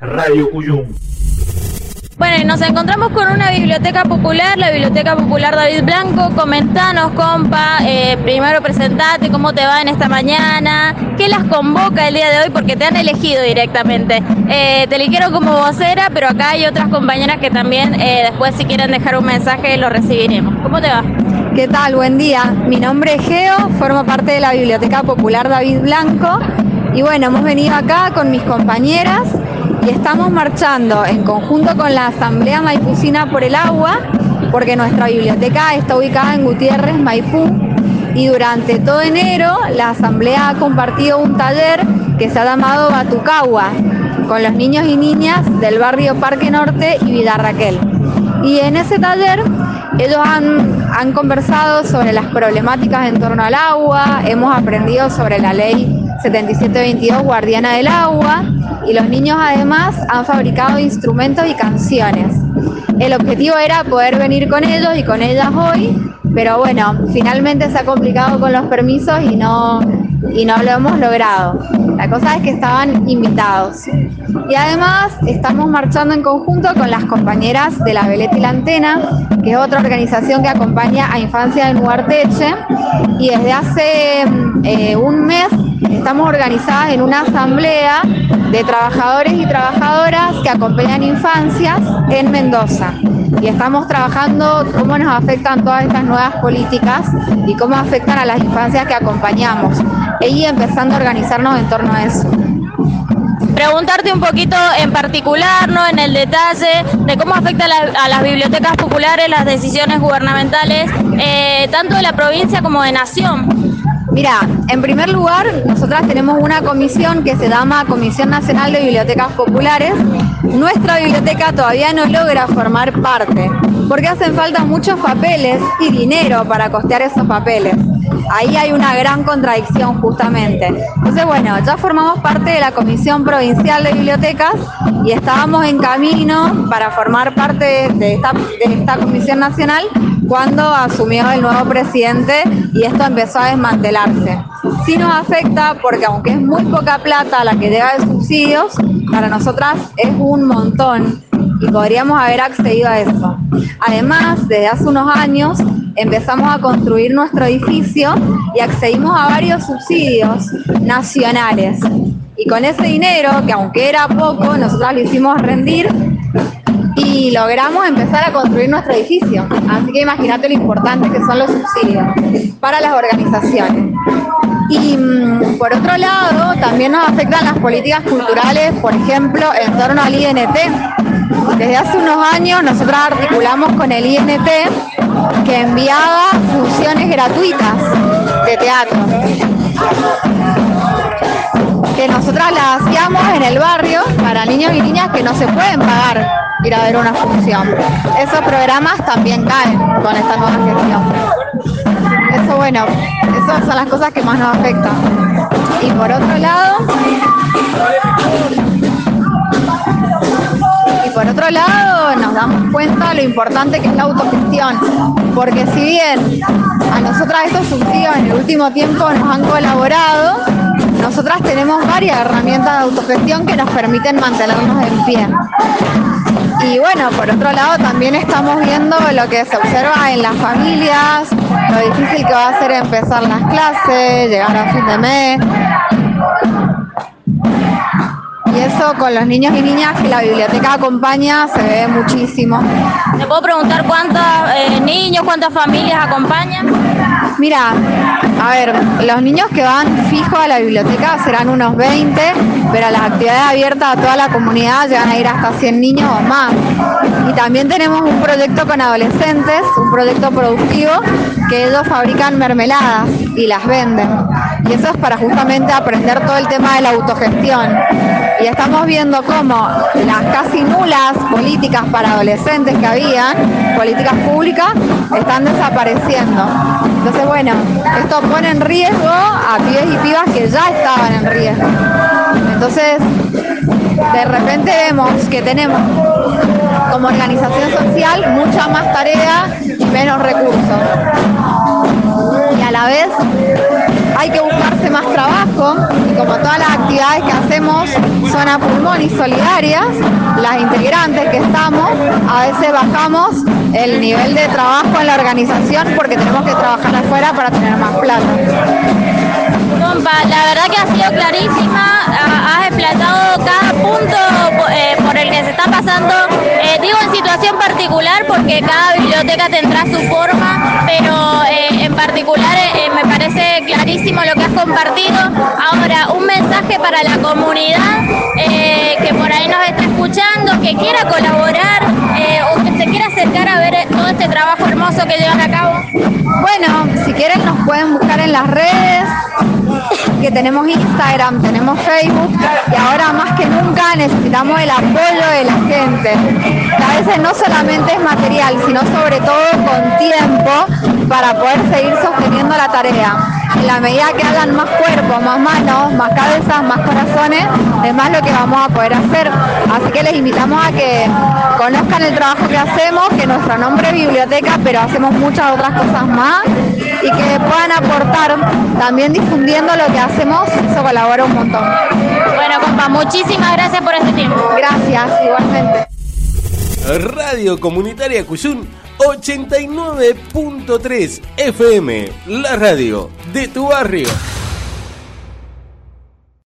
Radio Cuyum. Bueno, y nos encontramos con una biblioteca popular, la Biblioteca Popular David Blanco. Comentanos, compa, primero presentate, cómo te va en esta mañana, qué las convoca el día de hoy, porque te han elegido directamente. Te eligieron como vocera, pero acá hay otras compañeras que también después, si quieren dejar un mensaje, lo recibiremos. ¿Cómo te va? ¿Qué tal? Buen día. Mi nombre es Geo, formo parte de la Biblioteca Popular David Blanco y bueno, hemos venido acá con mis compañeras y estamos marchando en conjunto con la Asamblea Maipucina por el Agua, porque nuestra biblioteca está ubicada en Gutiérrez, Maipú, y durante todo enero la Asamblea ha compartido un taller que se ha llamado Batucagua, con los niños y niñas del barrio Parque Norte y Villa Raquel. Y en ese taller ellos han conversado sobre las problemáticas en torno al agua, hemos aprendido sobre la ley 7722 guardiana del agua, y los niños además han fabricado instrumentos y canciones. El objetivo era poder venir con ellos y con ellas hoy, pero bueno, finalmente se ha complicado con los permisos y no lo hemos logrado. La cosa es que estaban invitados. Y además estamos marchando en conjunto con las compañeras de la Veleta y la Antena, que es otra organización que acompaña a Infancia en Ugarteche, y desde hace un mes estamos organizadas en una asamblea de trabajadores y trabajadoras que acompañan infancias en Mendoza. Y estamos trabajando cómo nos afectan todas estas nuevas políticas y cómo afectan a las infancias que acompañamos. Y empezando a organizarnos en torno a eso. Preguntarte un poquito en particular, ¿no?, en el detalle de cómo afecta a las bibliotecas populares las decisiones gubernamentales, tanto de la provincia como de nación. Mira, en primer lugar, nosotras tenemos una comisión que se llama Comisión Nacional de Bibliotecas Populares. Nuestra biblioteca todavía no logra formar parte, porque hacen falta muchos papeles y dinero para costear esos papeles. Ahí hay una gran contradicción justamente. Entonces, bueno, ya formamos parte de la Comisión Provincial de Bibliotecas y estábamos en camino para formar parte de esta Comisión Nacional cuando asumió el nuevo presidente y esto empezó a desmantelarse. Sí nos afecta porque aunque es muy poca plata la que llega de subsidios, para nosotras es un montón y podríamos haber accedido a eso. Además, desde hace unos años empezamos a construir nuestro edificio y accedimos a varios subsidios nacionales. Y con ese dinero, que aunque era poco, nosotros lo hicimos rendir y logramos empezar a construir nuestro edificio. Así que imagínate lo importante que son los subsidios para las organizaciones. Y por otro lado, también nos afectan las políticas culturales, por ejemplo, en torno al INT. Desde hace unos años nosotros articulamos con el INT que enviaba funciones gratuitas de teatro, que nosotras las hacíamos en el barrio para niños y niñas que no se pueden pagar ir a ver una función. Esos programas también caen con esta nueva gestión. Eso, bueno, esas son las cosas que más nos afectan. Y por otro lado, nos damos cuenta de lo importante que es la autogestión, porque si bien a nosotras estos subsidios en el último tiempo nos han colaborado, nosotras tenemos varias herramientas de autogestión que nos permiten mantenernos en pie. Y bueno, por otro lado también estamos viendo lo que se observa en las familias, lo difícil que va a ser empezar las clases, llegar a fin de mes. Y eso con los niños y niñas que la biblioteca acompaña se ve muchísimo. ¿Te puedo preguntar cuántos niños, cuántas familias acompañan? Mira, a ver, los niños que van fijo a la biblioteca serán unos 20, pero las actividades abiertas a toda la comunidad llegan a ir hasta 100 niños o más. Y también tenemos un proyecto con adolescentes, un proyecto productivo, que ellos fabrican mermeladas y las venden. Y eso es para justamente aprender todo el tema de la autogestión. Y estamos viendo cómo las casi nulas políticas para adolescentes que habían, políticas públicas, están desapareciendo. Entonces, bueno, esto pone en riesgo a pibes y pibas que ya estaban en riesgo. Entonces, de repente vemos que tenemos como organización social mucha más tarea y menos recursos. Y a la vez hay que buscar hace más trabajo y como todas las actividades que hacemos son a pulmón y solidarias, las integrantes que estamos, a veces bajamos el nivel de trabajo en la organización porque tenemos que trabajar afuera para tener más plata. Compa, la verdad que ha sido clarísima, has explatado cada punto por el que se está pasando, digo en situación particular porque cada biblioteca tendrá su forma, pero en particular me parece clarísimo lo que has compartido. Ahora, un mensaje para la comunidad que por ahí nos está escuchando, que quiera colaborar o que se quiera acercar a ver todo este trabajo hermoso que llevan a cabo. Bueno, si quieren nos pueden buscar en las redes, que tenemos Instagram, tenemos Facebook y ahora más que nunca necesitamos el apoyo de la gente. Que a veces no solamente es material, sino sobre todo con tiempo para poder seguir sosteniendo la tarea. En la medida que hagan más cuerpo, más manos, más cabezas, más corazones, es más lo que vamos a poder hacer. Así que les invitamos a que conozcan el trabajo que hacemos, que nuestro nombre es biblioteca, pero hacemos muchas otras cosas más y que puedan aportar también difundiendo lo que hacemos, eso colabora un montón. Bueno, compa, muchísimas gracias por este tiempo. Gracias, igualmente. Radio Comunitaria Cuyún 89.3 FM, la radio de tu barrio.